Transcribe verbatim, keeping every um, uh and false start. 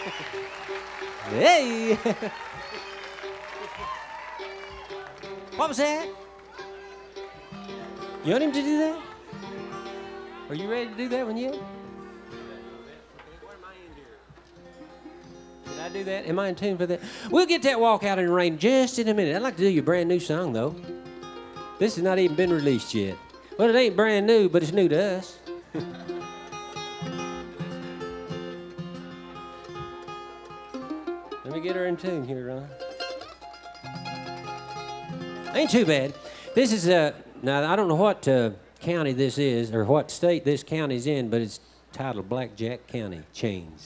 Hey! What was that? You want him to do that? Are you ready to do that one yet? Did I do that? Am I in tune for that? We'll get that walk out in the rain just in a minute. I'd like to do your brand new song, though. This has not even been released yet. Well, it ain't brand new, but it's new to us. Let me get her in tune here, Ron. Ain't too bad. This is, uh, now, I don't know what uh, county this is or what state this county's in, but it's titled Blackjack County Chains.